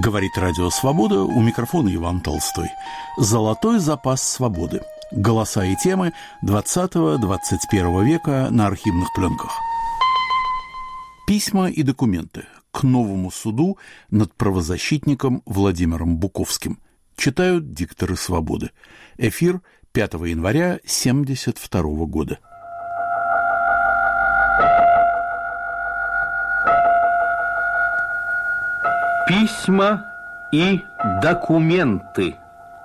Говорит Радио Свобода, у микрофона Иван Толстой. Золотой запас свободы. Голоса и темы 20-21 века на архивных пленках. Письма и документы к новому суду над правозащитником Владимиром Буковским. Читают дикторы «Свободы». Эфир 5 января 1972 года. Письма и документы.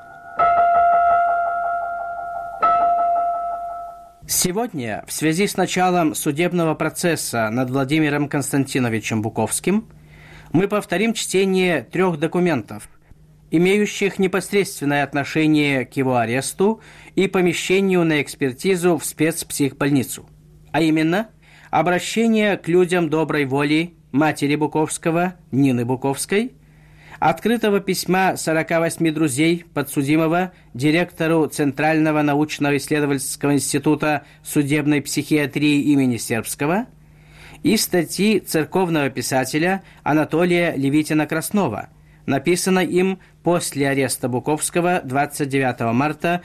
Сегодня, в связи с началом судебного процесса над Владимиром Константиновичем Буковским, мы повторим чтение 3 документов, имеющих непосредственное отношение к его аресту и помещению на экспертизу в спецпсихбольницу, а именно обращение к людям доброй воли матери Буковского, Нины Буковской, открытого письма 48 друзей подсудимого директору Центрального научно-исследовательского института судебной психиатрии имени Сербского и статьи церковного писателя Анатолия Левитина-Краснова, написанной им после ареста Буковского 29 марта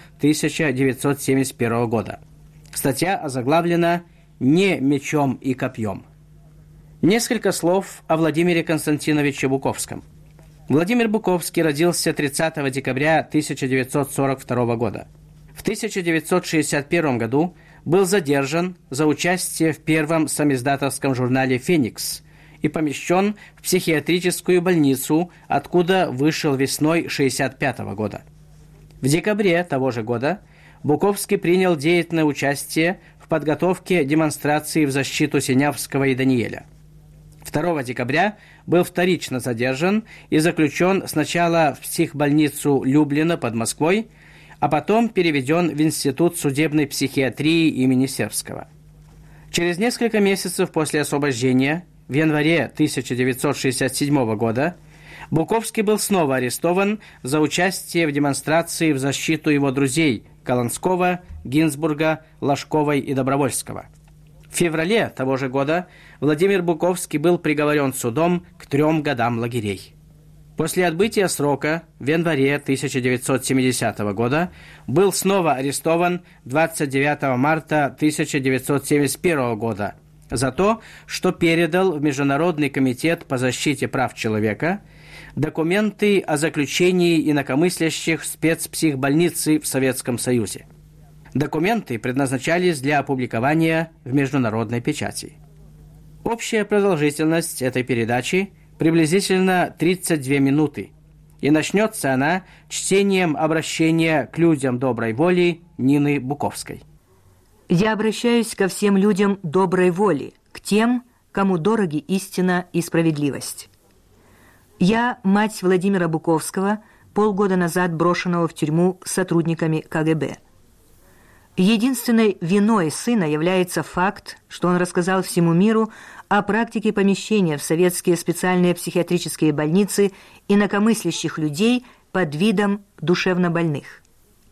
1971 года. Статья озаглавлена «Не мечом и копьем». Несколько слов о Владимире Константиновиче Буковском. Владимир Буковский родился 30 декабря 1942 года. В 1961 году был задержан за участие в первом самиздатовском журнале «Феникс» и помещен в психиатрическую больницу, откуда вышел весной 1965 года. В декабре того же года Буковский принял деятельное участие в подготовке демонстрации в защиту Синявского и Даниэля. 2 декабря был вторично задержан и заключен сначала в психбольницу Люблино под Москвой, а потом переведен в Институт судебной психиатрии имени Сербского. Через несколько месяцев после освобождения, в январе 1967 года, Буковский был снова арестован за участие в демонстрации в защиту его друзей Колонского, Гинзбурга, Ложковой и Добровольского. В феврале того же года Владимир Буковский был приговорен судом к 3 годам лагерей. После отбытия срока в январе 1970 года был снова арестован 29 марта 1971 года за то, что передал в Международный комитет по защите прав человека документы о заключении инакомыслящих в спецпсихбольнице в Советском Союзе. Документы предназначались для опубликования в международной печати. Общая продолжительность этой передачи приблизительно 32 минуты, и начнется она чтением обращения к людям доброй воли Нины Буковской. «Я обращаюсь ко всем людям доброй воли, к тем, кому дороги истина и справедливость. Я мать Владимира Буковского, полгода назад брошенного в тюрьму сотрудниками КГБ. Единственной виной сына является факт, что он рассказал всему миру о практике помещения в советские специальные психиатрические больницы инакомыслящих людей под видом душевнобольных.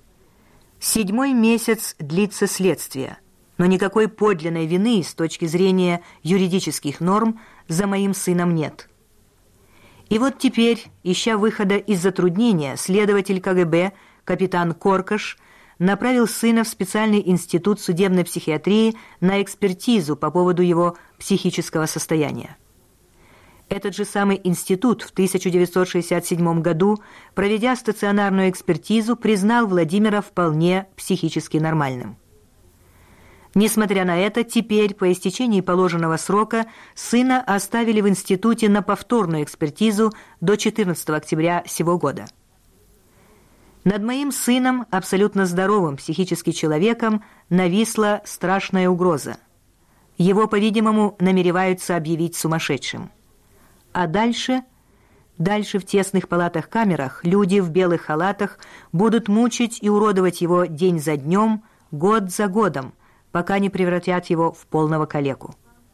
7-й месяц длится следствие, но никакой подлинной вины с точки зрения юридических норм за моим сыном нет. И вот теперь, ища выхода из затруднения, следователь КГБ, капитан Коркаш, направил сына в специальный институт судебной психиатрии на экспертизу по поводу его психического состояния. Этот же самый институт в 1967 году, проведя стационарную экспертизу, признал Владимира вполне психически нормальным. Несмотря на это, теперь, по истечении положенного срока, сына оставили в институте на повторную экспертизу до 14 октября сего года. Над моим сыном, абсолютно здоровым психически человеком, нависла страшная угроза. Его, по-видимому, намереваются объявить сумасшедшим. А дальше в тесных палатах-камерах люди в белых халатах будут мучить и уродовать его день за днем, год за годом, пока не превратят его в полного калеку.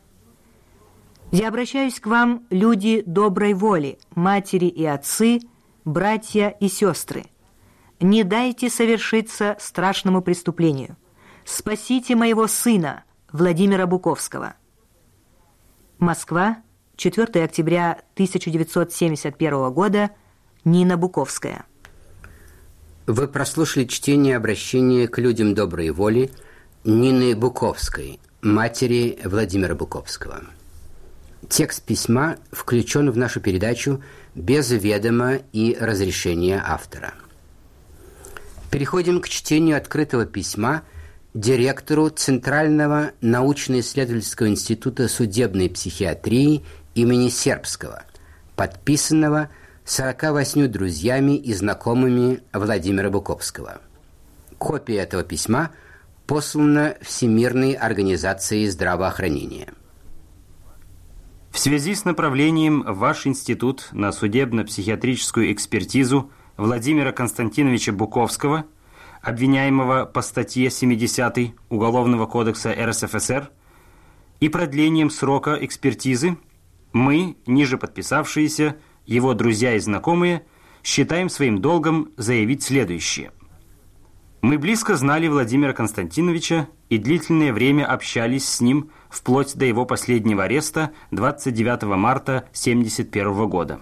Я обращаюсь к вам, люди доброй воли, матери и отцы, братья и сестры. Не дайте совершиться страшному преступлению. Спасите моего сына, Владимира Буковского. Москва, 4 октября 1971 года, Нина Буковская. Вы прослушали чтение обращения к людям доброй воли Нины Буковской, матери Владимира Буковского. Текст письма включен в нашу передачу без ведома и разрешения автора. Переходим к чтению открытого письма директору Центрального научно-исследовательского института судебной психиатрии имени Сербского, подписанного 48 друзьями и знакомыми Владимира Буковского. Копия этого письма послана Всемирной организацией здравоохранения. В связи с направлением в ваш институт на судебно-психиатрическую экспертизу Владимира Константиновича Буковского, обвиняемого по статье 70 Уголовного кодекса РСФСР, и продлением срока экспертизы, мы, ниже подписавшиеся, его друзья и знакомые, считаем своим долгом заявить следующее. Мы близко знали Владимира Константиновича и длительное время общались с ним вплоть до его последнего ареста 29 марта 1971 года.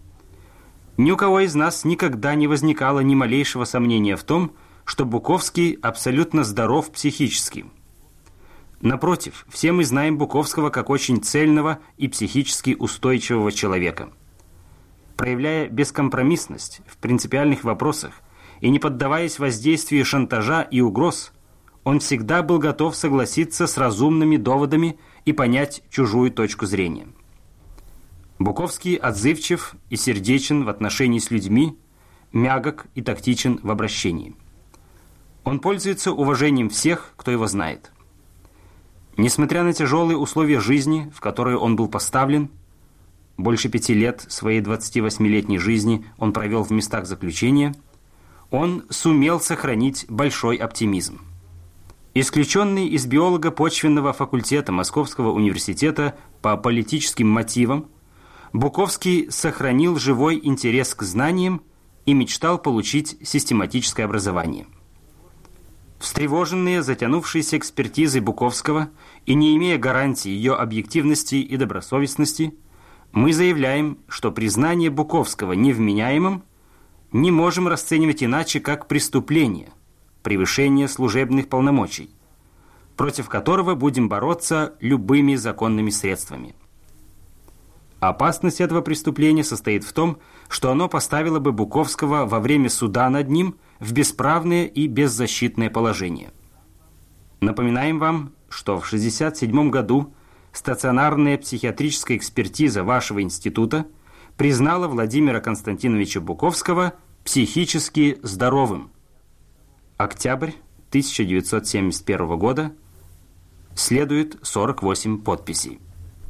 Ни у кого из нас никогда не возникало ни малейшего сомнения в том, что Буковский абсолютно здоров психически. Напротив, все мы знаем Буковского как очень цельного и психически устойчивого человека. Проявляя бескомпромиссность в принципиальных вопросах и не поддаваясь воздействию шантажа и угроз, он всегда был готов согласиться с разумными доводами и понять чужую точку зрения. Буковский отзывчив и сердечен в отношении с людьми, мягок и тактичен в обращении. Он пользуется уважением всех, кто его знает. Несмотря на тяжелые условия жизни, в которые он был поставлен, больше 5 лет своей 28-летней жизни он провел в местах заключения, он сумел сохранить большой оптимизм. Исключенный из биолого-почвенного факультета Московского университета по политическим мотивам, Буковский сохранил живой интерес к знаниям и мечтал получить систематическое образование. Встревоженные затянувшейся экспертизой Буковского и не имея гарантии ее объективности и добросовестности, мы заявляем, что признание Буковского невменяемым не можем расценивать иначе, как преступление, превышение служебных полномочий, против которого будем бороться любыми законными средствами. Опасность этого преступления состоит в том, что оно поставило бы Буковского во время суда над ним в бесправное и беззащитное положение. Напоминаем вам, что в 1967 году стационарная психиатрическая экспертиза вашего института признала Владимира Константиновича Буковского психически здоровым. Октябрь 1971 года. Следует 48 подписей.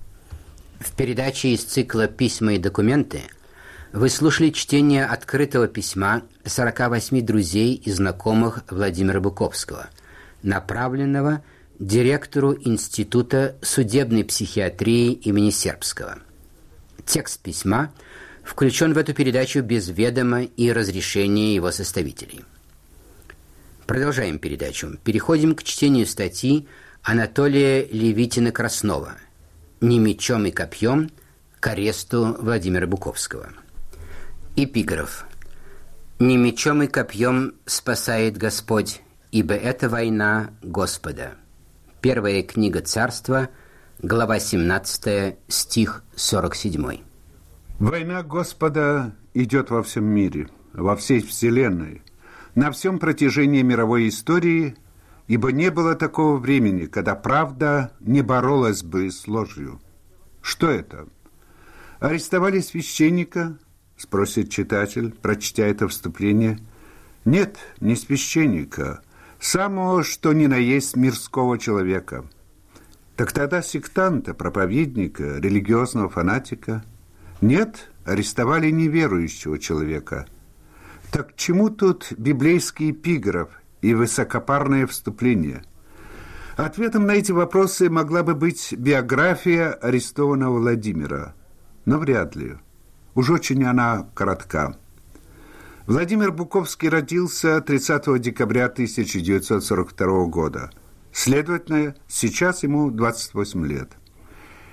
В передаче из цикла «Письма и документы» вы слушали чтение открытого письма 48 друзей и знакомых Владимира Буковского, направленного директору Института судебной психиатрии имени Сербского. Текст письма включен в эту передачу без ведома и разрешения его составителей. Продолжаем передачу. Переходим к чтению статьи Анатолия Левитина-Краснова «Не мечом и копьем к аресту Владимира Буковского». Эпиграф. «Не мечом и копьем спасает Господь, ибо это война Господа». Первая книга Царства, глава 17, стих 47. Война Господа идет во всем мире, во всей вселенной, на всем протяжении мировой истории, ибо не было такого времени, когда правда не боролась бы с ложью. Что это? Арестовали священника? Спросит читатель, прочтя это вступление. Нет, не священника, самого что ни на есть мирского человека. Так тогда сектанта, проповедника, религиозного фанатика? Нет, арестовали неверующего человека. Так к чему тут библейский эпиграф и высокопарное вступление? Ответом на эти вопросы могла бы быть биография арестованного Владимира, но вряд ли. Уж очень она коротка. Владимир Буковский родился 30 декабря 1942 года. Следовательно, сейчас ему 28 лет.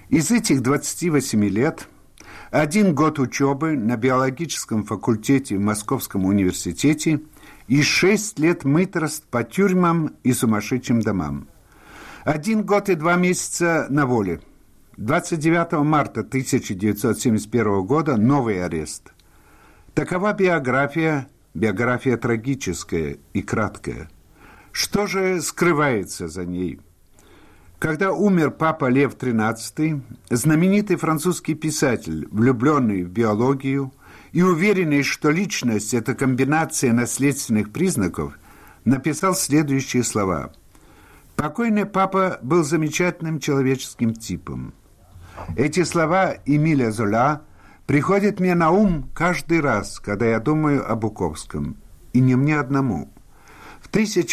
Из этих 28 лет 1 год учебы на биологическом факультете в Московском университете и 6 лет мытарств по тюрьмам и сумасшедшим домам. 1 год и 2 месяца на воле. 29 марта 1971 года новый арест. Такова биография трагическая и краткая. Что же скрывается за ней? Когда умер папа Лев XIII, знаменитый французский писатель, влюбленный в биологию и уверенный, что личность – это комбинация наследственных признаков, написал следующие слова. «Покойный папа был замечательным человеческим типом». Эти слова Эмиля Золя приходят мне на ум каждый раз, когда я думаю о Буковском, и не мне одному. В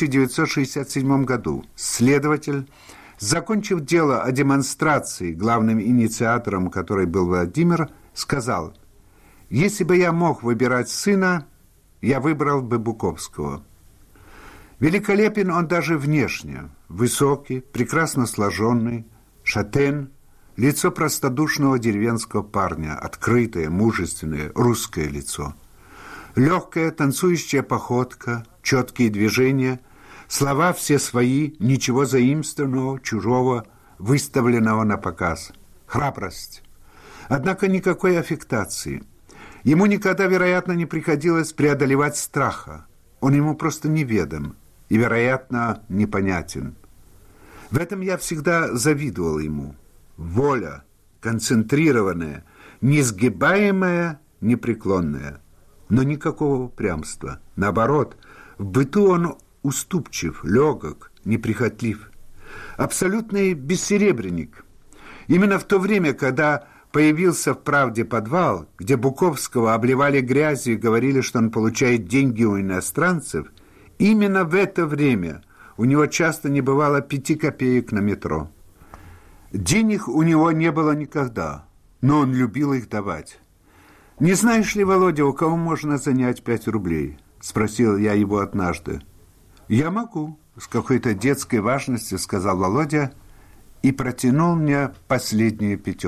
1967 году следователь, закончив дело о демонстрации, главным инициатором которой был Владимир, сказал: «Если бы я мог выбирать сына, я выбрал бы Буковского». Великолепен он даже внешне. Высокий, прекрасно сложенный, шатен, лицо простодушного деревенского парня, открытое, мужественное, русское лицо. Легкая танцующая походка, четкие движения, слова все свои, ничего заимствованного, чужого, выставленного на показ. Храбрость. Однако никакой аффектации. Ему никогда, вероятно, не приходилось преодолевать страха. Он ему просто неведом и, вероятно, непонятен. В этом я всегда завидовал ему. Воля, концентрированная, несгибаемая, непреклонная. Но никакого упрямства. Наоборот, в быту он уступчив, легок, неприхотлив. Абсолютный бессеребренник. Именно в то время, когда появился в «Правде» подвал, где Буковского обливали грязью и говорили, что он получает деньги у иностранцев, именно в это время у него часто не бывало 5 копеек на метро. Денег у него не было никогда, но он любил их давать. «Не знаешь ли, Володя, у кого можно занять 5 рублей?» – спросил я его однажды. «Я могу», – с какой-то детской важностью сказал Володя и протянул мне последнюю 5.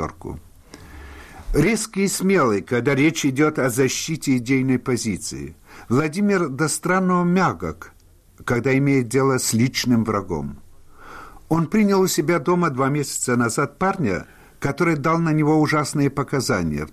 Резкий и смелый, когда речь идет о защите идейной позиции. Владимир до странного мягок, когда имеет дело с личным врагом. Он принял у себя дома 2 месяца назад парня, который дал на него ужасные показания в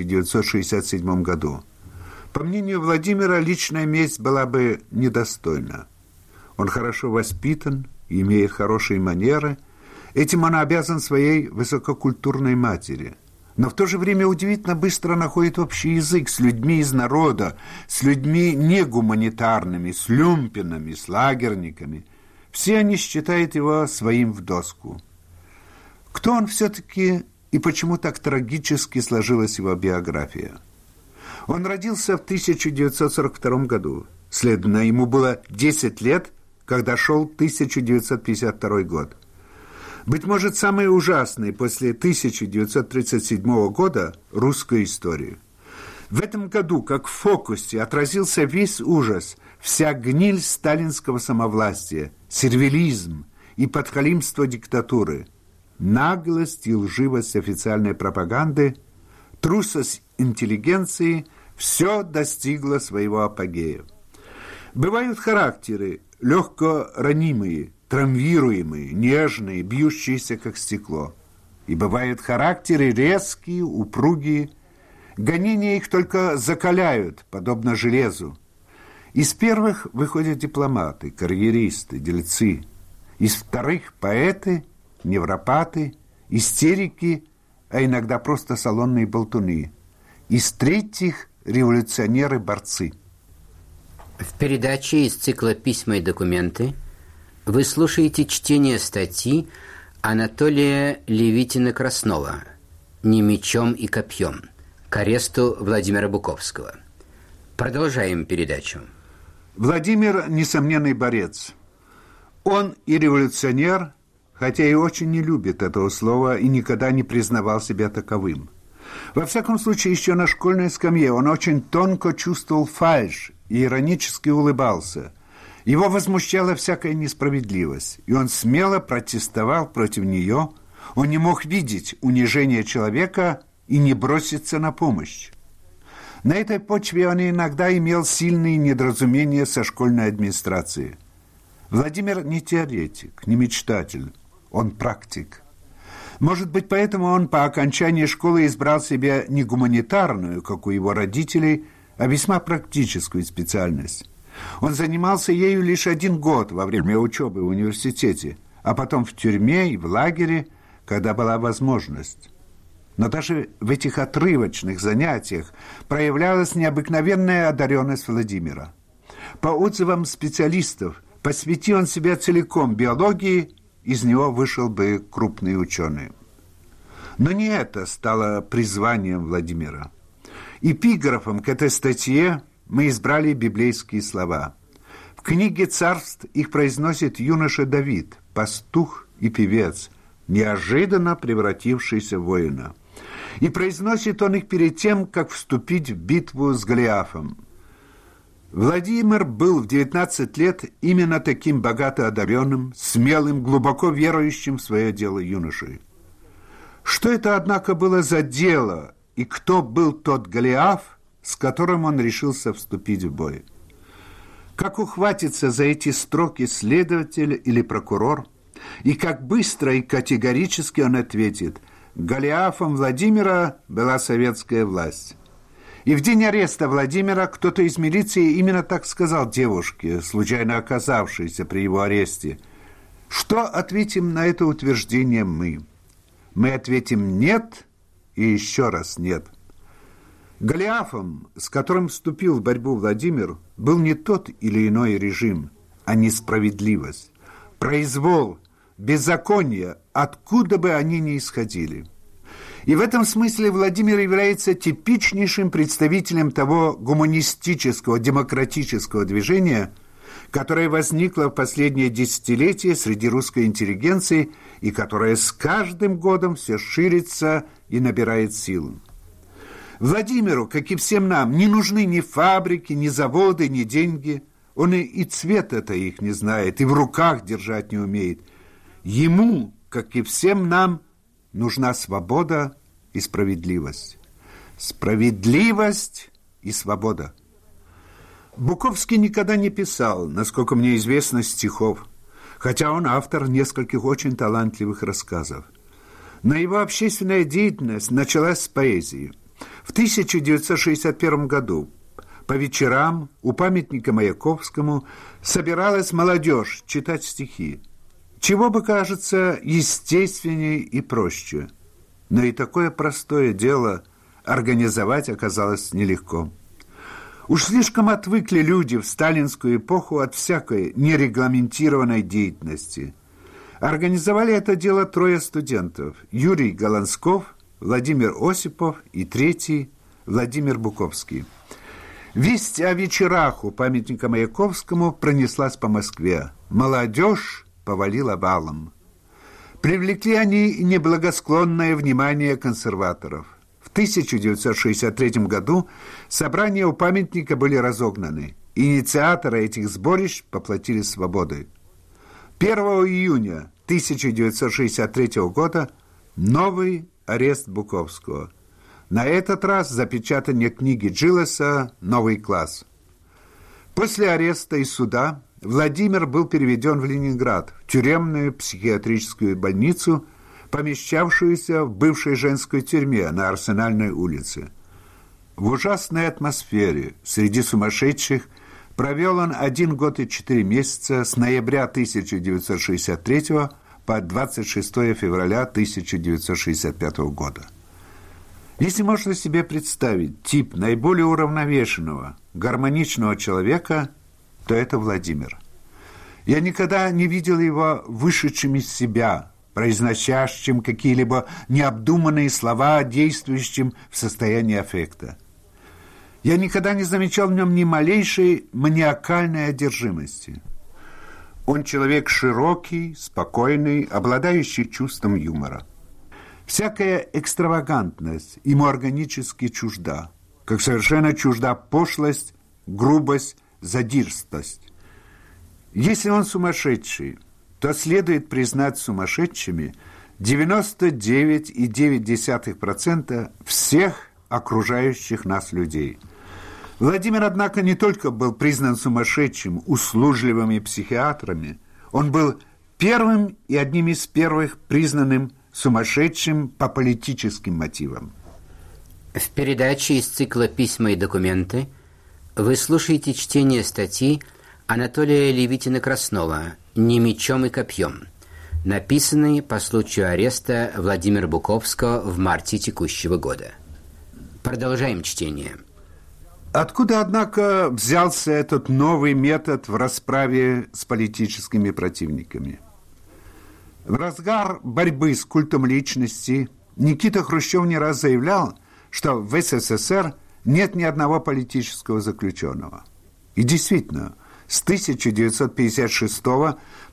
1967 году. По мнению Владимира, личная месть была бы недостойна. Он хорошо воспитан, имеет хорошие манеры. Этим он обязан своей высококультурной матери. Но в то же время удивительно быстро находит общий язык с людьми из народа, с людьми негуманитарными, с люмпинами, с лагерниками. Все они считают его своим в доску. Кто он все-таки и почему так трагически сложилась его биография? Он родился в 1942 году. Следовательно, ему было 10 лет, когда шел 1952 год. Быть может, самый ужасный после 1937 года русской истории. В этом году, как в фокусе, отразился весь ужас, вся гниль сталинского самовластия, сервилизм и подхалимство диктатуры, наглость и лживость официальной пропаганды, трусость интеллигенции – все достигло своего апогея. Бывают характеры легко ранимые, травмируемые, нежные, бьющиеся, как стекло. И бывают характеры резкие, упругие. Гонения их только закаляют, подобно железу. Из первых выходят дипломаты, карьеристы, дельцы. Из вторых – поэты, невропаты, истерики, а иногда просто салонные болтуны. Из третьих – революционеры-борцы. В передаче из цикла «Письма и документы» вы слушаете чтение статьи Анатолия Левитина-Краснова «Не мечом и копьем» к аресту Владимира Буковского. Продолжаем передачу. Владимир – несомненный борец. Он и революционер, хотя и очень не любит этого слова и никогда не признавал себя таковым. Во всяком случае, еще на школьной скамье он очень тонко чувствовал фальшь и иронически улыбался. Его возмущала всякая несправедливость, и он смело протестовал против нее. Он не мог видеть унижение человека и не броситься на помощь. На этой почве он иногда имел сильные недоразумения со школьной администрацией. Владимир не теоретик, не мечтатель, он практик. Может быть, поэтому он по окончании школы избрал себе не гуманитарную, как у его родителей, а весьма практическую специальность. Он занимался ею лишь 1 год во время учебы в университете, а потом в тюрьме и в лагере, когда была возможность. Но даже в этих отрывочных занятиях проявлялась необыкновенная одаренность Владимира. По отзывам специалистов, посвяти он себя целиком биологии, из него вышел бы крупный ученый. Но не это стало призванием Владимира. Эпиграфом к этой статье мы избрали библейские слова. В книге «Царств» их произносит юноша Давид, пастух и певец, неожиданно превратившийся в воина. И произносит он их перед тем, как вступить в битву с Голиафом. Владимир был в 19 лет именно таким богато одаренным, смелым, глубоко верующим в свое дело юношей. Что это, однако, было за дело, и кто был тот Голиаф, с которым он решился вступить в бой? Как ухватится за эти строки следователь или прокурор, и как быстро и категорически он ответит: Голиафом Владимира была советская власть. И в день ареста Владимира кто-то из милиции именно так сказал девушке, случайно оказавшейся при его аресте. Что ответим на это утверждение мы? Мы ответим «нет» и еще раз «нет». Голиафом, с которым вступил в борьбу Владимир, был не тот или иной режим, а несправедливость, произвол, беззаконие, откуда бы они ни исходили. И в этом смысле Владимир является типичнейшим представителем того гуманистического, демократического движения, которое возникло в последние десятилетия среди русской интеллигенции и которое с каждым годом все ширится и набирает силу. Владимиру, как и всем нам, не нужны ни фабрики, ни заводы, ни деньги. Он и цвета-то их не знает, и в руках держать не умеет. Ему, как и всем нам, нужна свобода и справедливость. Справедливость и свобода. Буковский никогда не писал, насколько мне известно, стихов, хотя он автор нескольких очень талантливых рассказов. Но его общественная деятельность началась с поэзии. В 1961 году по вечерам у памятника Маяковскому собиралась молодежь читать стихи. Чего бы, кажется, естественнее и проще. Но и такое простое дело организовать оказалось нелегко. Уж слишком отвыкли люди в сталинскую эпоху от всякой нерегламентированной деятельности. Организовали это дело 3 студентов: Юрий Голландсков, Владимир Осипов и 3-й Владимир Буковский. Весть о вечерах у памятника Маяковскому пронеслась по Москве. Молодежь повалила валом. Привлекли они неблагосклонное внимание консерваторов. В 1963 году собрания у памятника были разогнаны. Инициаторы этих сборищ поплатились свободой. 1 июня 1963 года новый арест Буковского. На этот раз за печатание книги Джилеса «Новый класс». После ареста и суда Владимир был переведен в Ленинград, в тюремную психиатрическую больницу, помещавшуюся в бывшей женской тюрьме на Арсенальной улице. В ужасной атмосфере среди сумасшедших провел он 1 год и 4 месяца с ноября 1963 по 26 февраля 1965 года. Если можно себе представить тип наиболее уравновешенного, гармоничного человека, то это Владимир. Я никогда не видел его вышедшим из себя, произносящим какие-либо необдуманные слова, действующим в состоянии аффекта. Я никогда не замечал в нем ни малейшей маниакальной одержимости. Он человек широкий, спокойный, обладающий чувством юмора. Всякая экстравагантность ему органически чужда, как совершенно чужда пошлость, грубость, задирстость. Если он сумасшедший, то следует признать сумасшедшими 99,9% всех окружающих нас людей. Владимир, однако, не только был признан сумасшедшим, услужливыми психиатрами, он был первым и одним из первых признанным сумасшедшим по политическим мотивам. В передаче из цикла «Письма и документы» вы слушаете чтение статьи Анатолия Левитина-Краснова «Не мечом и копьем», написанной по случаю ареста Владимира Буковского в марте текущего года. Продолжаем чтение. Откуда, однако, взялся этот новый метод в расправе с политическими противниками? В разгар борьбы с культом личности Никита Хрущев не раз заявлял, что в СССР нет ни одного политического заключенного. И действительно, с 1956 по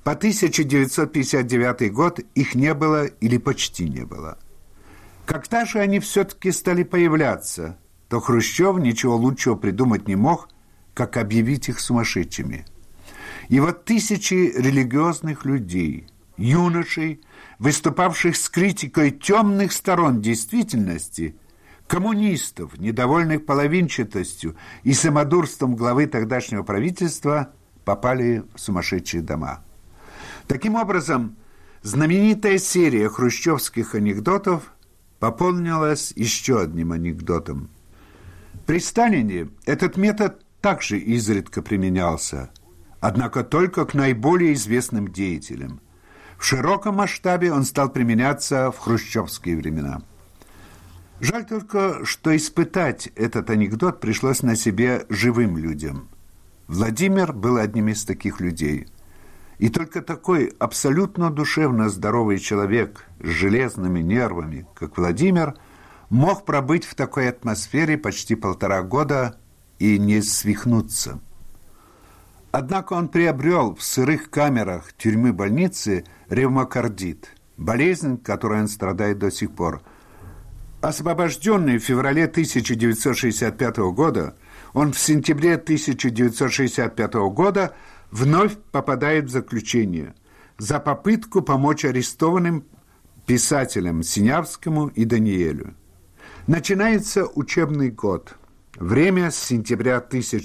1959 год их не было или почти не было. Когда же они все-таки стали появляться, то Хрущев ничего лучшего придумать не мог, как объявить их сумасшедшими. И вот тысячи религиозных людей, юношей, выступавших с критикой темных сторон действительности, коммунистов, недовольных половинчатостью и самодурством главы тогдашнего правительства, попали в сумасшедшие дома. Таким образом, знаменитая серия хрущевских анекдотов пополнилась еще одним анекдотом. При Сталине этот метод также изредка применялся, однако только к наиболее известным деятелям. В широком масштабе он стал применяться в хрущевские времена. Жаль только, что испытать этот анекдот пришлось на себе живым людям. Владимир был одним из таких людей. И только такой абсолютно душевно здоровый человек с железными нервами, как Владимир, мог пробыть в такой атмосфере почти 1,5 года и не свихнуться. Однако он приобрел в сырых камерах тюрьмы-больницы ревмокардит, болезнь, которой он страдает до сих пор. Освобожденный в феврале 1965 года, он в сентябре 1965 года вновь попадает в заключение за попытку помочь арестованным писателям Синявскому и Даниэлю. Начинается учебный год. Время с сентября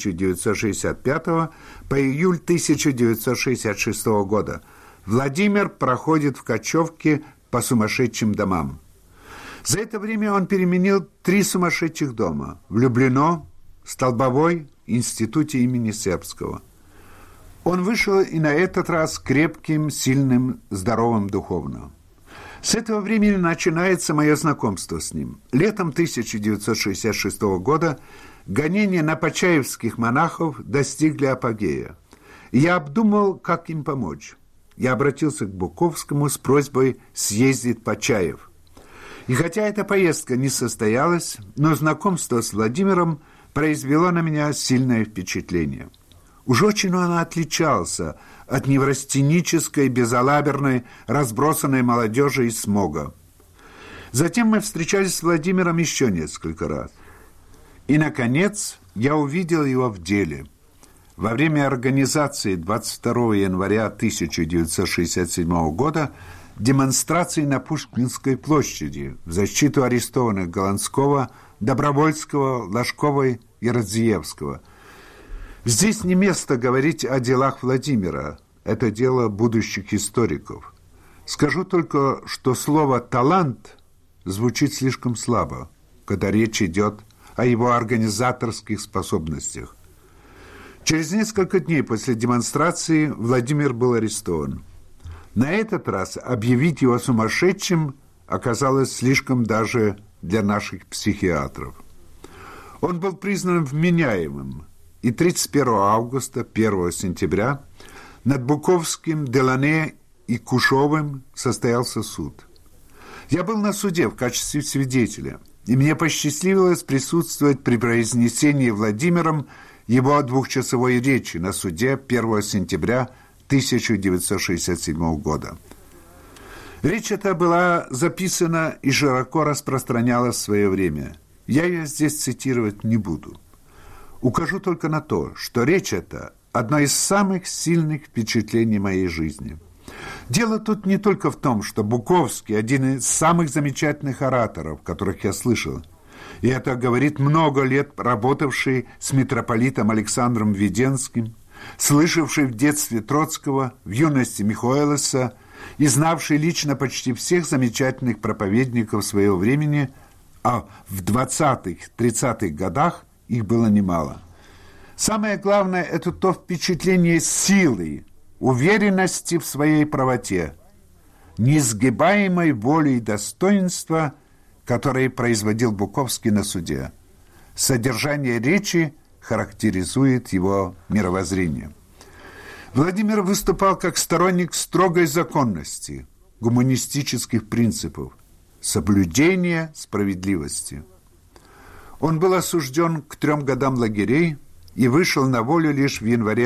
1965 по июль 1966 года. Владимир проходит в кочевке по сумасшедшим домам. За это время он переменил 3 сумасшедших дома – в Люблино, Столбовой, Институте имени Сербского. Он вышел и на этот раз крепким, сильным, здоровым духовно. С этого времени начинается мое знакомство с ним. Летом 1966 года гонения на почаевских монахов достигли апогея. Я обдумал, как им помочь. Я обратился к Буковскому с просьбой съездить в Почаев. И хотя эта поездка не состоялась, но знакомство с Владимиром произвело на меня сильное впечатление. Уж очень он отличался от неврастенической, безалаберной, разбросанной молодежи из Смога. Затем мы встречались с Владимиром еще несколько раз. И, наконец, я увидел его в деле. Во время организации 22 января 1967 года демонстрации на Пушкинской площади в защиту арестованных Голландского, Добровольского, Ложковой и Радзиевского. Здесь не место говорить о делах Владимира. Это дело будущих историков. Скажу только, что слово «талант» звучит слишком слабо, когда речь идет о его организаторских способностях. Через несколько дней после демонстрации Владимир был арестован. На этот раз объявить его сумасшедшим оказалось слишком даже для наших психиатров. Он был признан вменяемым, и 31 августа, 1 сентября над Буковским, Делане и Кушовым состоялся суд. Я был на суде в качестве свидетеля, и мне посчастливилось присутствовать при произнесении Владимиром его 2-часовой речи на суде 1 сентября 1967 года. Речь эта была записана и широко распространялась в свое время. Я ее здесь цитировать не буду. Укажу только на то, что речь эта – одно из самых сильных впечатлений моей жизни. Дело тут не только в том, что Буковский один из самых замечательных ораторов, которых я слышал. И это говорит много лет работавший с митрополитом Александром Веденским, слышавший в детстве Троцкого, в юности Михоэлоса и знавший лично почти всех замечательных проповедников своего времени, а в 20-30-х годах их было немало. Самое главное – это то впечатление силы, уверенности в своей правоте, несгибаемой воли и достоинства, которое производил Буковский на суде. Содержание речи характеризует его мировоззрение. Владимир выступал как сторонник строгой законности, гуманистических принципов, соблюдения справедливости. Он был осужден к 3 годам лагерей и вышел на волю лишь в январе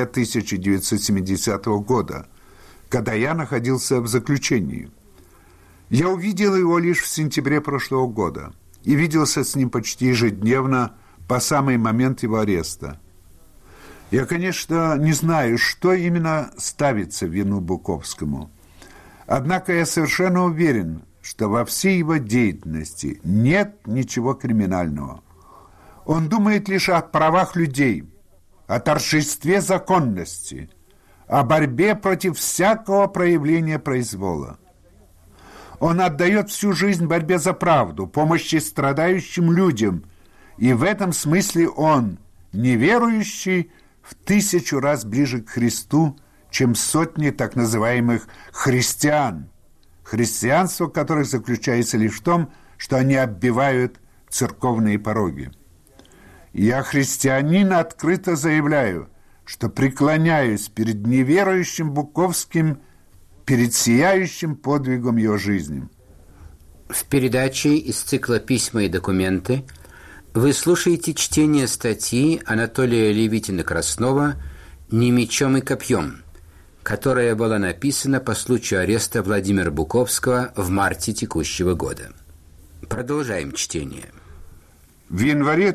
1970 года, когда я находился в заключении. Я увидел его лишь в сентябре прошлого года и виделся с ним почти ежедневно по самый момент его ареста. Я, конечно, не знаю, что именно ставится в вину Буковскому. Однако я совершенно уверен, что во всей его деятельности нет ничего криминального. Он думает лишь о правах людей, о торжестве законности, о борьбе против всякого проявления произвола. Он отдает всю жизнь борьбе за правду, помощи страдающим людям, и в этом смысле он, неверующий, в 1000 раз ближе к Христу, чем сотни так называемых христиан, христианство которых заключается лишь в том, что они оббивают церковные пороги. Я, христианин, открыто заявляю, что преклоняюсь перед неверующим Буковским, перед сияющим подвигом его жизни. В передаче из цикла «Письма и документы» вы слушаете чтение статьи Анатолия Левитина-Краснова «Не мечом и копьем», которая была написана по случаю ареста Владимира Буковского в марте текущего года. Продолжаем чтение. В январе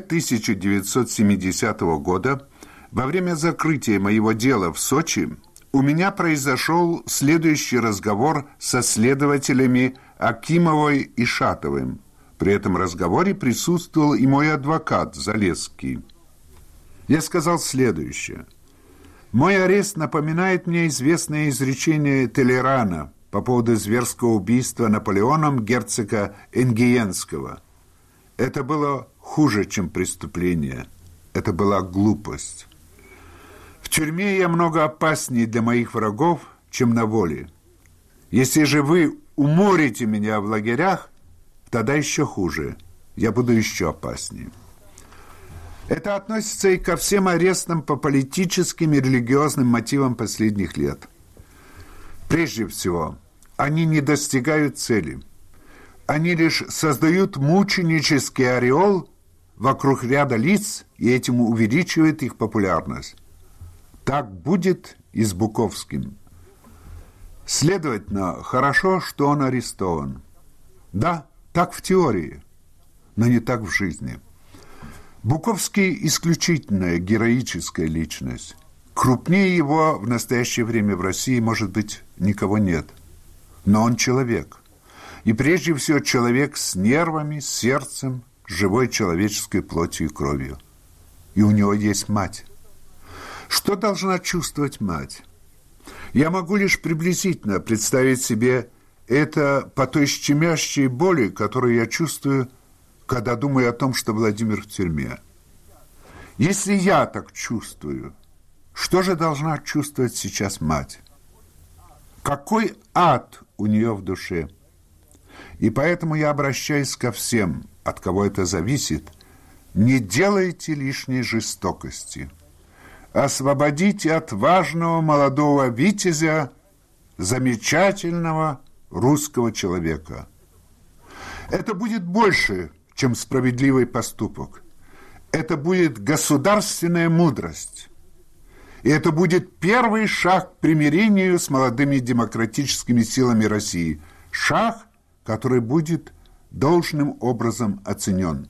1970 года, во время закрытия моего дела в Сочи, у меня произошел следующий разговор со следователями Акимовой и Шатовым. При этом разговоре присутствовал и мой адвокат Залесский. Я сказал следующее. Мой арест напоминает мне известное изречение Толерана по поводу зверского убийства Наполеоном герцога Энгиенского. Это было хуже, чем преступление. Это была глупость. В тюрьме я много опаснее для моих врагов, чем на воле. Если же вы уморите меня в лагерях, тогда еще хуже. Я буду еще опаснее. Это относится и ко всем арестам по политическим и религиозным мотивам последних лет. Прежде всего, они не достигают цели. Они лишь создают мученический ореол вокруг ряда лиц и этим увеличивают их популярность. Так будет и с Буковским. Следовательно, хорошо, что он арестован. Да, так в теории, но не так в жизни. Буковский – исключительная героическая личность. Крупнее его в настоящее время в России, может быть, никого нет. Но он человек. И прежде всего человек с нервами, сердцем, живой человеческой плотью и кровью. И у него есть мать. Что должна чувствовать мать? Я могу лишь приблизительно представить себе это по той щемящей боли, которую я чувствую, когда думаю о том, что Владимир в тюрьме. Если я так чувствую, что же должна чувствовать сейчас мать? Какой ад у нее в душе? И поэтому я обращаюсь ко всем, от кого это зависит, не делайте лишней жестокости. Освободите отважного молодого витязя, замечательного русского человека. Это будет больше, чем справедливый поступок. Это будет государственная мудрость. И это будет первый шаг к примирению с молодыми демократическими силами России. Шаг, который будет должным образом оценен.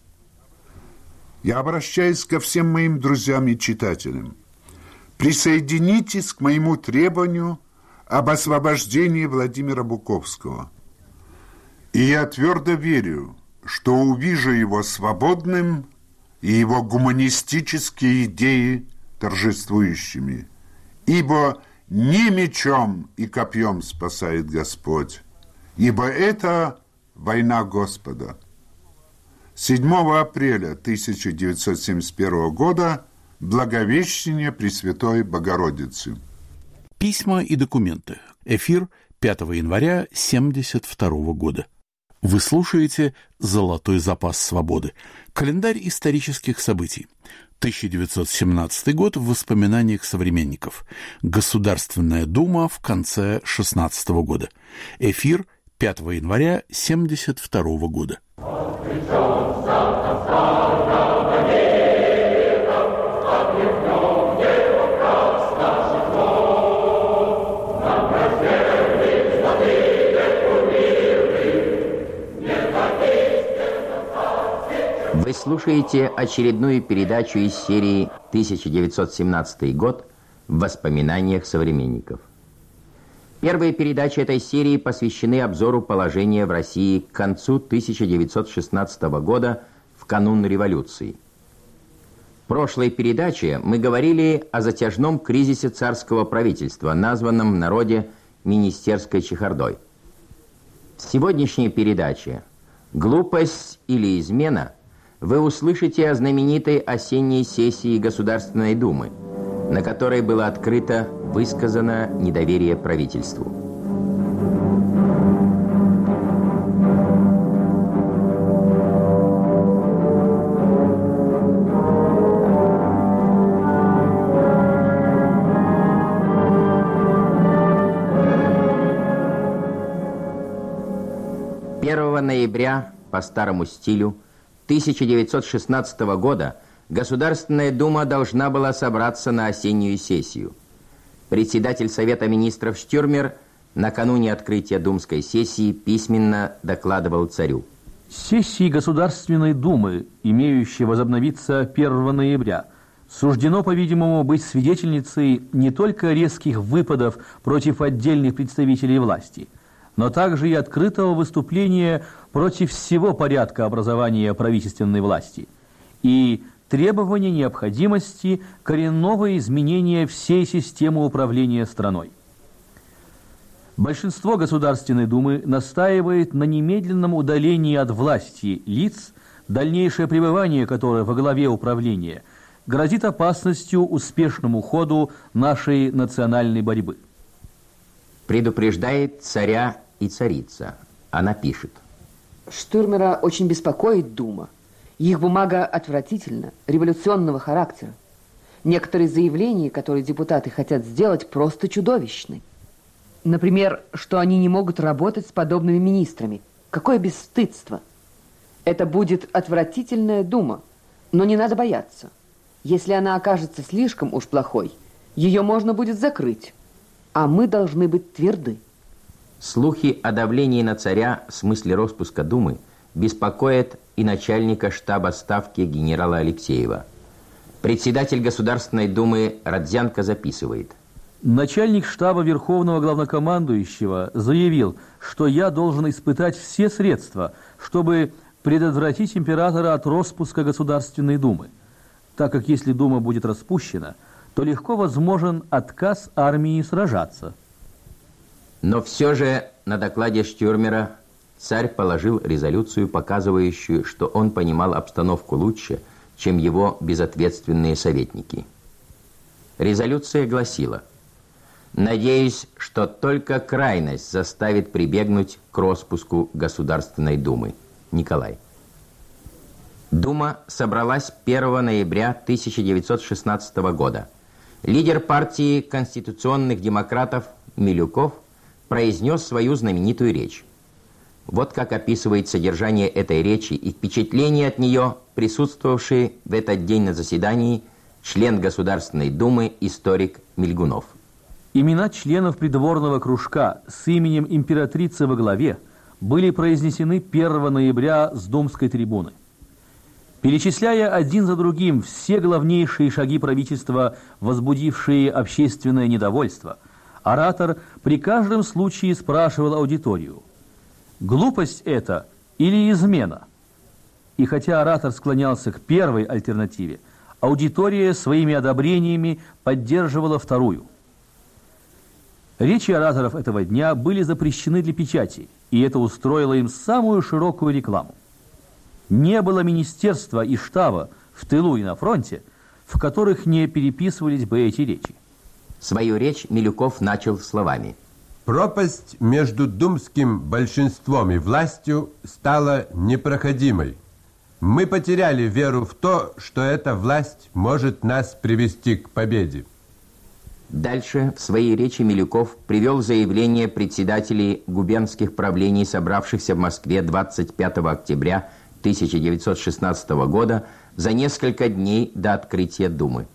Я обращаюсь ко всем моим друзьям и читателям. Присоединитесь к моему требованию об освобождении Владимира Буковского. И я твердо верю, что увижу его свободным и его гуманистические идеи торжествующими. Ибо не мечом и копьем спасает Господь, ибо это война Господа. 7 апреля 1971 года Благовещение Пресвятой Богородицы. Письма и документы. Эфир 5 января 1972 года. Вы слушаете «Золотой запас свободы». Календарь исторических событий. 1917 год в воспоминаниях современников. Государственная дума в конце 16 года. Эфир 5 января 1972 года. Вы слушаете очередную передачу из серии «1917 год. В воспоминаниях современников». Первые передачи этой серии посвящены обзору положения в России к концу 1916 года, в канун революции. В прошлой передаче мы говорили о затяжном кризисе царского правительства, названном в народе министерской чехардой. В сегодняшней передаче «Глупость или измена» вы услышите о знаменитой осенней сессии Государственной Думы, на которой было открыто высказано недоверие правительству. Ноября по старому стилю 1916 года Государственная Дума должна была собраться на осеннюю сессию. Председатель Совета министров Штюрмер накануне открытия думской сессии письменно докладывал царю. Сессии Государственной Думы, имеющей возобновиться 1 ноября, суждено, по-видимому, быть свидетельницей не только резких выпадов против отдельных представителей власти, но также и открытого выступления против всего порядка образования правительственной власти и требования необходимости коренного изменения всей системы управления страной. Большинство Государственной Думы настаивает на немедленном удалении от власти лиц, дальнейшее пребывание которых во главе управления грозит опасностью успешному ходу нашей национальной борьбы. Предупреждает царя и царица. Она пишет. Штюрмера очень беспокоит Дума. Их бумага отвратительна, революционного характера. Некоторые заявления, которые депутаты хотят сделать, просто чудовищны. Например, что они не могут работать с подобными министрами. Какое бесстыдство! Это будет отвратительная Дума, но не надо бояться. Если она окажется слишком уж плохой, ее можно будет закрыть, а мы должны быть тверды. Слухи о давлении на царя в смысле распуска Думы беспокоят и начальника штаба ставки генерала Алексеева. Председатель Государственной Думы Родзянко записывает. Начальник штаба Верховного Главнокомандующего заявил, что я должен испытать все средства, чтобы предотвратить императора от распуска Государственной Думы, так как если Дума будет распущена, то легко возможен отказ армии сражаться. Но все же на докладе Штюрмера царь положил резолюцию, показывающую, что он понимал обстановку лучше, чем его безответственные советники. Резолюция гласила: «Надеюсь, что только крайность заставит прибегнуть к распуску Государственной Думы. Николай». Дума собралась 1 ноября 1916 года. Лидер партии конституционных демократов Милюков произнес свою знаменитую речь. Вот как описывает содержание этой речи и впечатление от нее присутствовавший в этот день на заседании член Государственной Думы, историк Мильгунов. Имена членов придворного кружка с именем императрицы во главе были произнесены 1 ноября с думской трибуны. Перечисляя один за другим все главнейшие шаги правительства, возбудившие общественное недовольство, Оратор при каждом случае спрашивал аудиторию: глупость это или измена? И хотя оратор склонялся к первой альтернативе, аудитория своими одобрениями поддерживала вторую. Речи ораторов этого дня были запрещены для печати, и это устроило им самую широкую рекламу. Не было министерства и штаба в тылу и на фронте, в которых не переписывались бы эти речи. Свою речь Милюков начал словами: «Пропасть между думским большинством и властью стала непроходимой. Мы потеряли веру в то, что эта власть может нас привести к победе». Дальше в своей речи Милюков привел заявление председателей губернских правлений, собравшихся в Москве 25 октября 1916 года, за несколько дней до открытия Думы.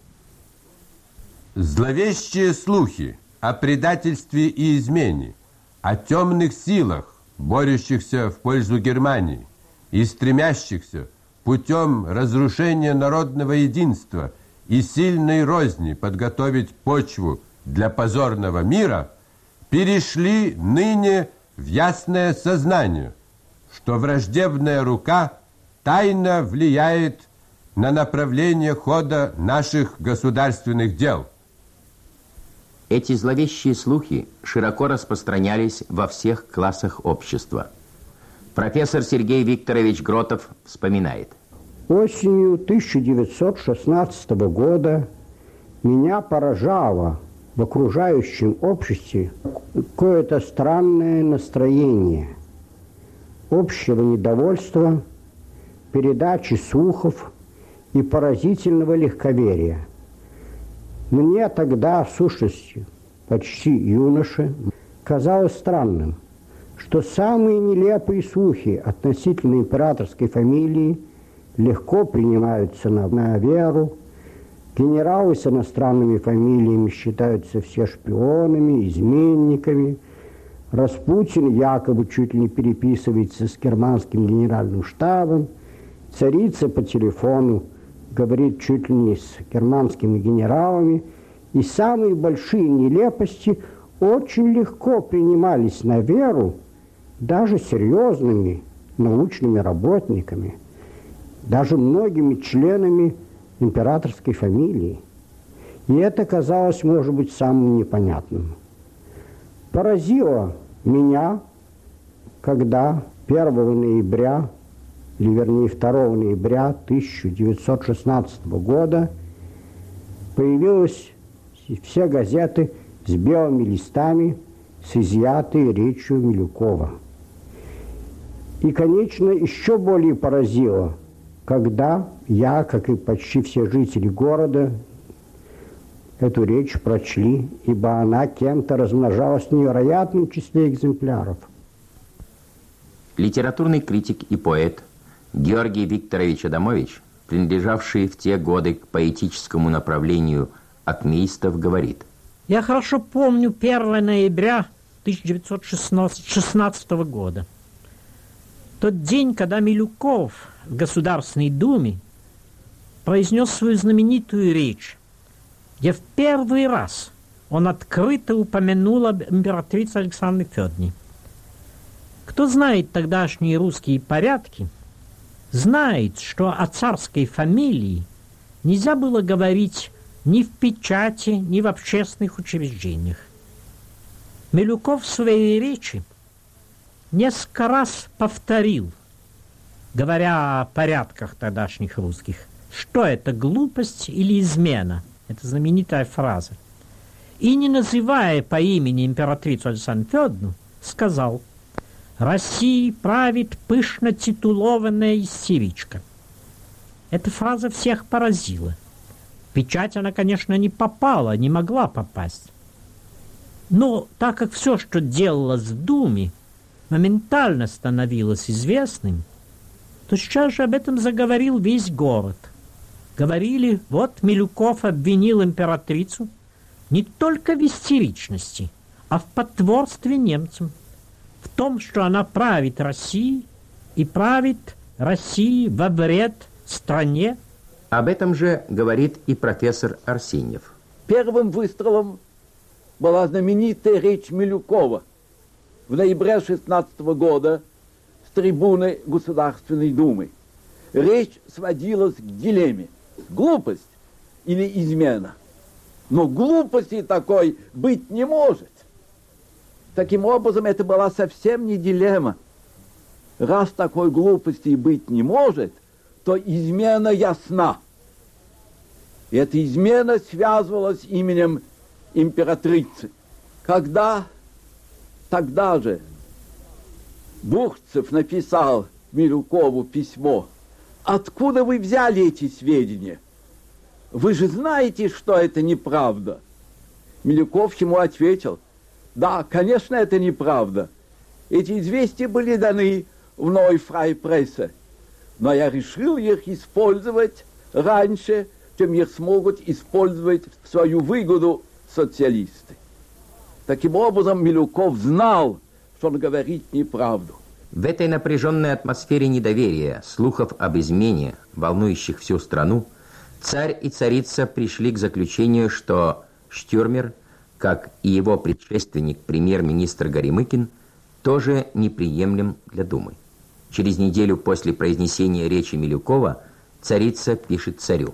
«Зловещие слухи о предательстве и измене, о темных силах, борющихся в пользу Германии и стремящихся путем разрушения народного единства и сильной розни подготовить почву для позорного мира, перешли ныне в ясное сознание, что враждебная рука тайно влияет на направление хода наших государственных дел». Эти зловещие слухи широко распространялись во всех классах общества. Профессор Сергей Викторович Гротов вспоминает: осенью 1916 года меня поражало в окружающем обществе какое-то странное настроение общего недовольства, передачи слухов и поразительного легковерия. Мне тогда, в сущности, почти юноше, казалось странным, что самые нелепые слухи относительно императорской фамилии легко принимаются на веру, генералы с иностранными фамилиями считаются все шпионами, изменниками, Распутин якобы чуть ли не переписывается с германским генеральным штабом, царица по телефону говорит чуть ли не с германскими генералами, и самые большие нелепости очень легко принимались на веру даже серьезными научными работниками, даже многими членами императорской фамилии. И это казалось, может быть, самым непонятным. Поразило меня, когда 1 ноября, или вернее 2 ноября 1916 года появились все газеты с белыми листами, с изъятой речью Милюкова. И, конечно, еще более поразило, когда я, как и почти все жители города, эту речь прочли, ибо она кем-то размножалась в невероятном числе экземпляров. Литературный критик и поэт Георгий Викторович Адамович, принадлежавший в те годы к поэтическому направлению акмеистов, говорит: «Я хорошо помню 1 ноября 1916 года. Тот день, когда Милюков в Государственной Думе произнес свою знаменитую речь, где в первый раз он открыто упомянул об императрице Александре Федоровне. Кто знает тогдашние русские порядки, знает, что о царской фамилии нельзя было говорить ни в печати, ни в общественных учреждениях. Милюков в своей речи несколько раз повторил, говоря о порядках тогдашних русских, что это глупость или измена. Это знаменитая фраза. И, не называя по имени императрицу Александру Федоровну, сказал: «Россией правит пышно титулованная истеричка». Эта фраза всех поразила. В печать она, конечно, не попала, не могла попасть. Но так как все, что делалось в Думе, моментально становилось известным, то сейчас же об этом заговорил весь город. Говорили: вот Милюков обвинил императрицу не только в истеричности, а в потворстве немцам, в том, что она правит Россией и правит Россией во вред стране. Об этом же говорит и профессор Арсеньев. Первым выстрелом была знаменитая речь Милюкова в ноябре 16 года с трибуны Государственной Думы. Речь сводилась к дилемме: глупость или измена. Но глупости такой быть не может. Таким образом, это была совсем не дилемма. Раз такой глупости быть не может, то измена ясна. И эта измена связывалась именем императрицы. Тогда же Бурцев написал Милюкову письмо: «Откуда вы взяли эти сведения? Вы же знаете, что это неправда». Милюков ему ответил: «Да, конечно, это неправда. Эти известия были даны в Neue Freie Presse, но я решил их использовать раньше, чем их смогут использовать в свою выгоду социалисты». Таким образом, Милюков знал, что он говорит неправду. В этой напряженной атмосфере недоверия, слухов об измене, волнующих всю страну, царь и царица пришли к заключению, что Штюрмер, как и его предшественник, премьер-министр Горемыкин, тоже неприемлем для Думы. Через неделю после произнесения речи Милюкова царица пишет царю: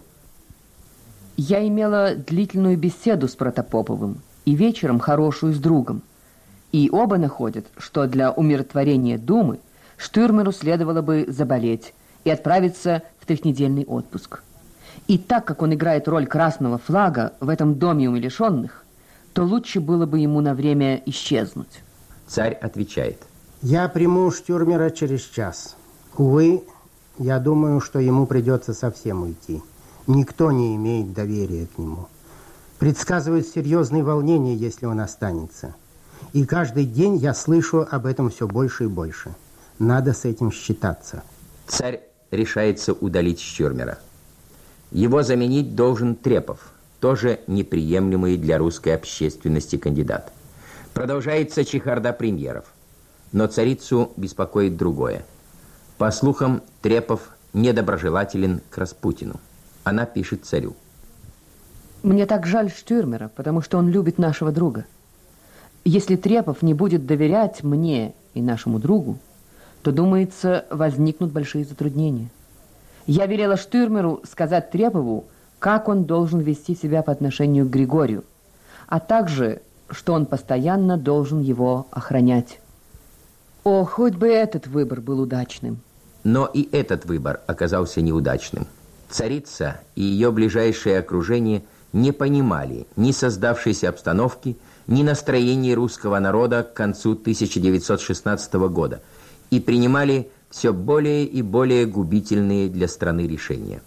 «Я имела длительную беседу с Протопоповым и вечером хорошую с другом. И оба находят, что для умиротворения Думы Штюрмеру следовало бы заболеть и отправиться в трехнедельный отпуск. И так как он играет роль красного флага в этом доме умалишенных, то лучше было бы ему на время исчезнуть». Царь отвечает: «Я приму Штюрмера через час. Увы, я думаю, что ему придется совсем уйти. Никто не имеет доверия к нему. Предсказывают серьезные волнения, если он останется. И каждый день я слышу об этом все больше и больше. Надо с этим считаться». Царь решается удалить Штюрмера. Его заменить должен Трепов, тоже неприемлемый для русской общественности кандидат. Продолжается чехарда премьеров. Но царицу беспокоит другое. По слухам, Трепов недоброжелателен к Распутину. Она пишет царю: «Мне так жаль Штюрмера, потому что он любит нашего друга. Если Трепов не будет доверять мне и нашему другу, то, думается, возникнут большие затруднения. Я велела Штюрмеру сказать Трепову, как он должен вести себя по отношению к Григорию, а также, что он постоянно должен его охранять. О, хоть бы этот выбор был удачным». Но и этот выбор оказался неудачным. Царица и ее ближайшее окружение не понимали ни создавшейся обстановки, ни настроения русского народа к концу 1916 года и принимали все более и более губительные для страны решения.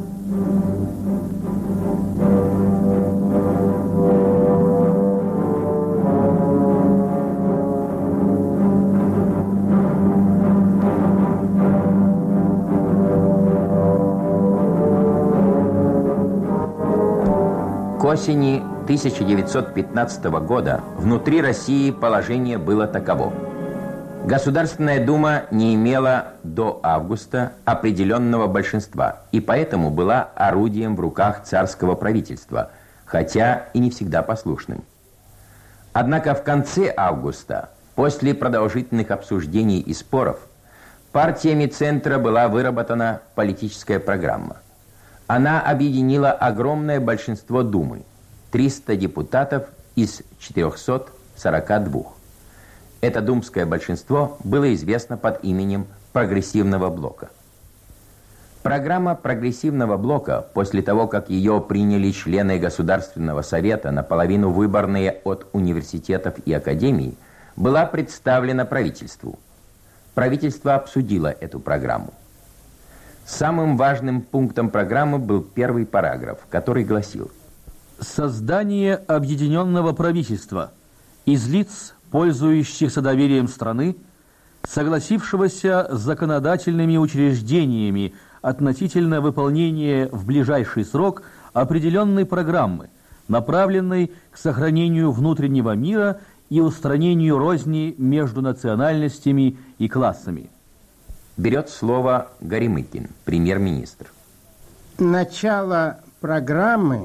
К осени 1915 года внутри России положение было таково. Государственная Дума не имела до августа определенного большинства и поэтому была орудием в руках царского правительства, хотя и не всегда послушным. Однако в конце августа, после продолжительных обсуждений и споров, партиями Центра была выработана политическая программа. Она объединила огромное большинство Думы – 300 депутатов из 442. Это думское большинство было известно под именем Прогрессивного блока. Программа Прогрессивного блока, после того, как ее приняли члены Государственного совета, наполовину выборные от университетов и академий, была представлена правительству. Правительство обсудило эту программу. Самым важным пунктом программы был первый параграф, который гласил: «Создание объединенного правительства из лиц, пользующихся доверием страны, согласившегося с законодательными учреждениями относительно выполнения в ближайший срок определенной программы, направленной к сохранению внутреннего мира и устранению розни между национальностями и классами». Берет слово Горемыкин, премьер-министр. Начало программы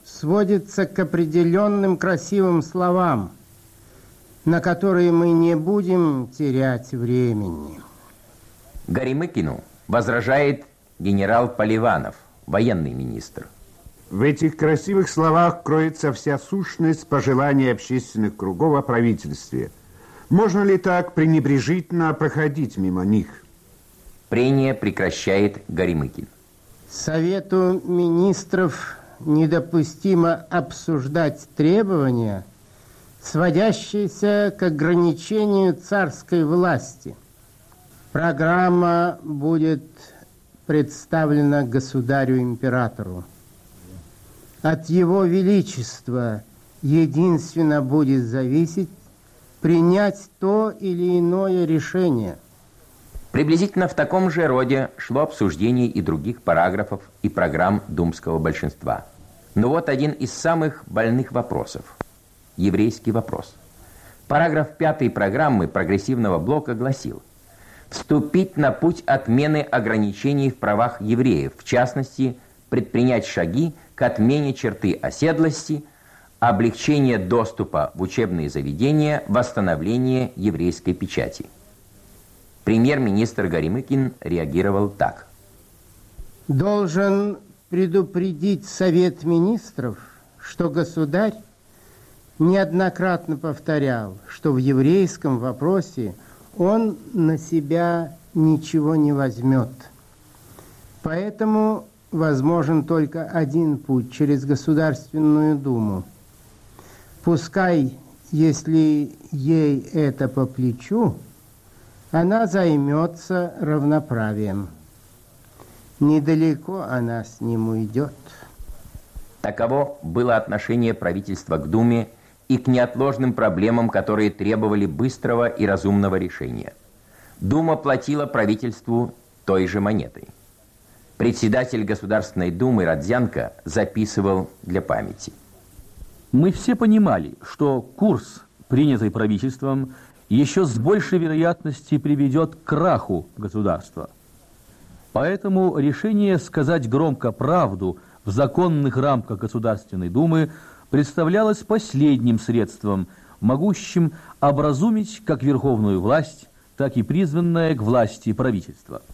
сводится к определенным красивым словам, на которые мы не будем терять времени. Горемыкину возражает генерал Поливанов, военный министр. В этих красивых словах кроется вся сущность пожеланий общественных кругов о правительстве. Можно ли так пренебрежительно проходить мимо них? Прения прекращает Горемыкин. Совету министров недопустимо обсуждать требования, сводящиеся к ограничению царской власти. Программа будет представлена государю-императору. От его величества единственно будет зависеть принять то или иное решение. Приблизительно в таком же роде шло обсуждение и других параграфов и программ думского большинства. Но вот один из самых больных вопросов – еврейский вопрос. Параграф 5 программы прогрессивного блока гласил: вступить на путь отмены ограничений в правах евреев, в частности, предпринять шаги к отмене черты оседлости, облегчение доступа в учебные заведения, восстановление еврейской печати. Премьер-министр Горемыкин реагировал так. Должен предупредить Совет министров, что государь неоднократно повторял, что в еврейском вопросе он на себя ничего не возьмет. Поэтому возможен только один путь через Государственную Думу. Пускай, если ей это по плечу, она займется равноправием. Недалеко она с ним уйдет. Таково было отношение правительства к Думе и к неотложным проблемам, которые требовали быстрого и разумного решения. Дума платила правительству той же монетой. Председатель Государственной Думы Родзянко записывал для памяти. Мы все понимали, что курс, принятый правительством, еще с большей вероятностью приведет к краху государства. Поэтому решение сказать громко правду в законных рамках Государственной Думы представлялось последним средством, могущим образумить как верховную власть, так и призванное к власти правительство.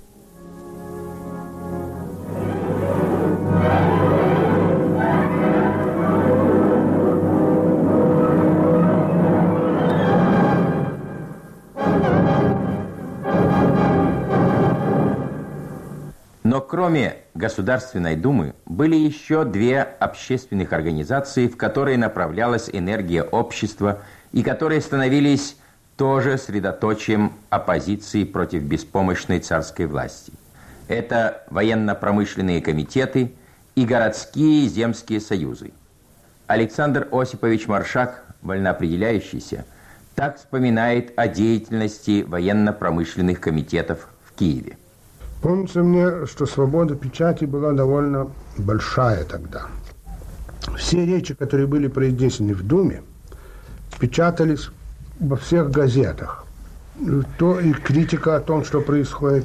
Но кроме Государственной Думы были еще две общественных организации, в которые направлялась энергия общества и которые становились тоже средоточием оппозиции против беспомощной царской власти. Это военно-промышленные комитеты и городские и земские союзы. Александр Осипович Маршак, вольноопределяющийся, так вспоминает о деятельности военно-промышленных комитетов в Киеве. Помнится мне, что свобода печати была довольно большая тогда. Все речи, которые были произнесены в Думе, печатались во всех газетах. То и критика о том, что происходит,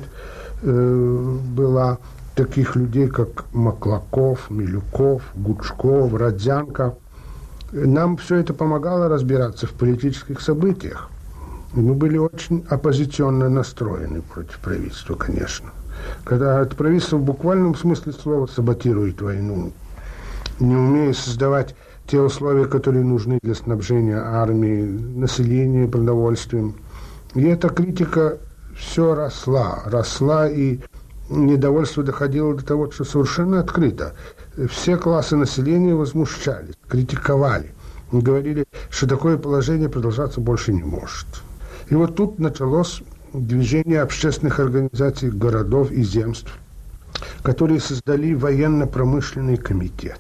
была таких людей, как Маклаков, Милюков, Гучков, Родзянко. Нам все это помогало разбираться в политических событиях. Мы были очень оппозиционно настроены против правительства, конечно. Когда это правительство в буквальном смысле слова саботирует войну, не умея создавать те условия, которые нужны для снабжения армии, населения продовольствием. И эта критика все росла, и недовольство доходило до того, что совершенно открыто. Все классы населения возмущались, критиковали, говорили, что такое положение продолжаться больше не может. И вот тут началось движение общественных организаций городов и земств, которые создали военно-промышленный комитет.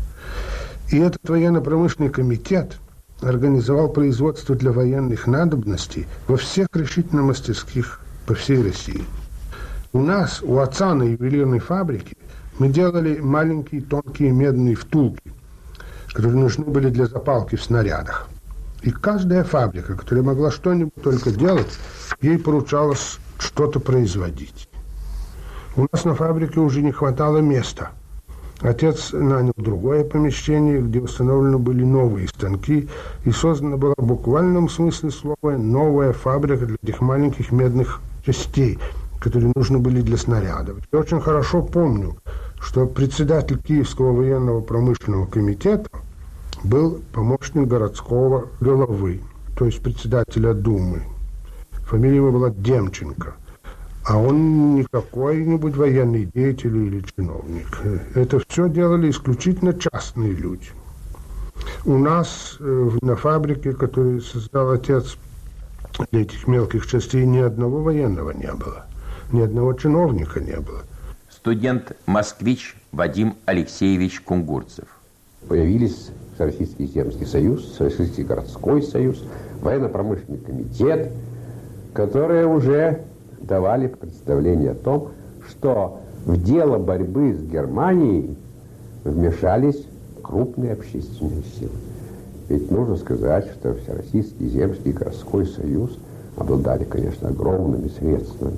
И этот военно-промышленный комитет организовал производство для военных надобностей во всех решительно мастерских по всей России. У нас, у отца на ювелирной фабрике, мы делали маленькие тонкие медные втулки, которые нужны были для запалки в снарядах. И каждая фабрика, которая могла что-нибудь только делать, ей поручалось что-то производить. У нас на фабрике уже не хватало места. Отец нанял другое помещение, где установлены были новые станки, и создана была в буквальном смысле слова новая фабрика для этих маленьких медных частей, которые нужны были для снарядов. Я очень хорошо помню, что председатель Киевского военного промышленного комитета был помощник городского головы, то есть председателя Думы. Фамилия его была Демченко. А он не какой-нибудь военный деятель или чиновник. Это все делали исключительно частные люди. У нас на фабрике, которую создал отец для этих мелких частей, ни одного военного не было. Ни одного чиновника не было. Студент-москвич Вадим Алексеевич Кунгурцев. Появились Всероссийский земский союз, Всероссийский городской союз, военно-промышленный комитет, которые уже давали представление о том, что в дело борьбы с Германией вмешались крупные общественные силы. Ведь нужно сказать, что Всероссийский земский городской союз обладали, конечно, огромными средствами.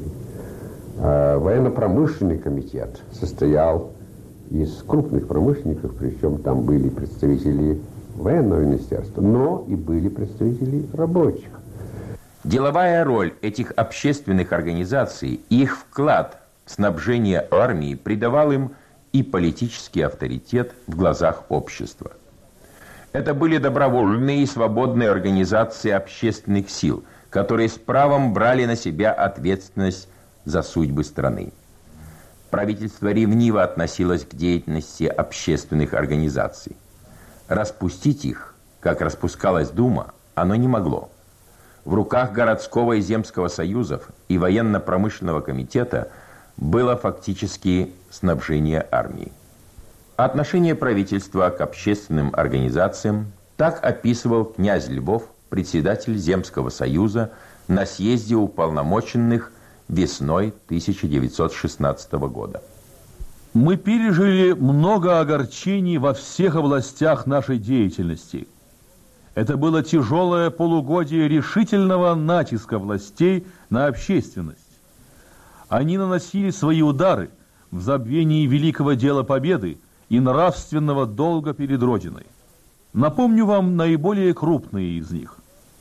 Военно-промышленный комитет состоял из крупных промышленников, причем там были представители военного министерства, но и были представители рабочих. Деловая роль этих общественных организаций и их вклад в снабжение армии придавал им и политический авторитет в глазах общества. Это были добровольные и свободные организации общественных сил, которые с правом брали на себя ответственность за судьбы страны. Правительство ревниво относилось к деятельности общественных организаций. Распустить их, как распускалась Дума, оно не могло. В руках городского и земского союзов и военно-промышленного комитета было фактически снабжение армии. Отношение правительства к общественным организациям так описывал князь Львов, председатель Земского союза, на съезде уполномоченных весной 1916 года. Мы пережили много огорчений во всех областях нашей деятельности. Это было тяжелое полугодие решительного натиска властей на общественность. Они наносили свои удары в забвении великого дела победы и нравственного долга перед Родиной. Напомню вам наиболее крупные из них.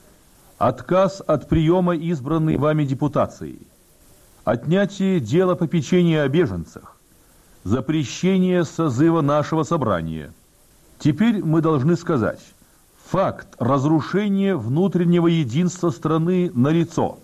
Отказ от приема избранной вами депутации, отнятие дела попечения о беженцах, запрещение созыва нашего собрания. Теперь мы должны сказать, факт разрушения внутреннего единства страны налицо.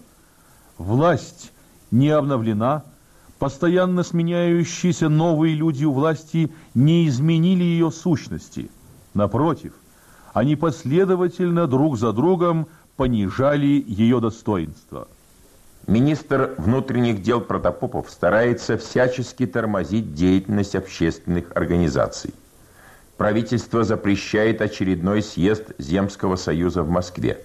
Власть не обновлена, постоянно сменяющиеся новые люди у власти не изменили ее сущности. Напротив, они последовательно друг за другом понижали ее достоинство. Министр внутренних дел Протопопов старается всячески тормозить деятельность общественных организаций. Правительство запрещает очередной съезд Земского союза в Москве.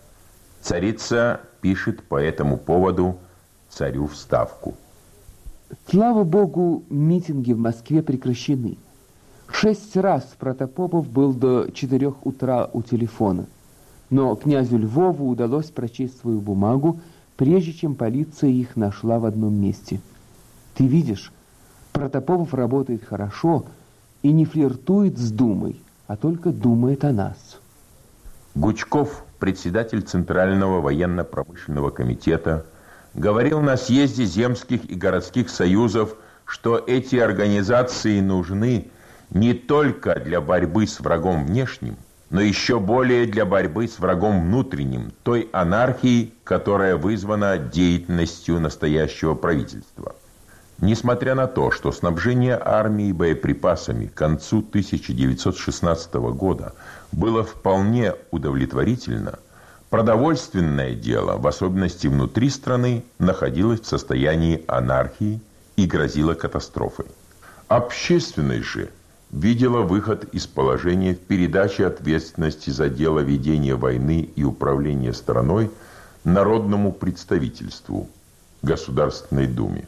Царица пишет по этому поводу царю вставку. Слава Богу, митинги в Москве прекращены. 6 раз Протопопов был до 4 утра у телефона. Но князю Львову удалось прочесть свою бумагу, прежде чем полиция их нашла в одном месте. Ты видишь, Протопопов работает хорошо и не флиртует с Думой, а только думает о нас. Гучков, председатель Центрального военно-промышленного комитета, говорил на съезде земских и городских союзов, что эти организации нужны не только для борьбы с врагом внешним, но еще более для борьбы с врагом внутренним, той анархией, которая вызвана деятельностью настоящего правительства. Несмотря на то, что снабжение армии боеприпасами к концу 1916 года было вполне удовлетворительно, продовольственное дело, в особенности внутри страны, находилось в состоянии анархии и грозило катастрофой. Общественность же видела выход из положения в передаче ответственности за дело ведения войны и управления страной народному представительству, Государственной Думе.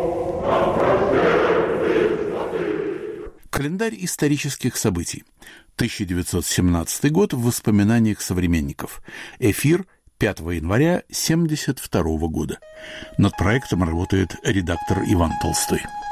Календарь исторических событий. 1917 год в воспоминаниях современников. Эфир 5 января 1972 года. Над проектом работает редактор Иван Толстой.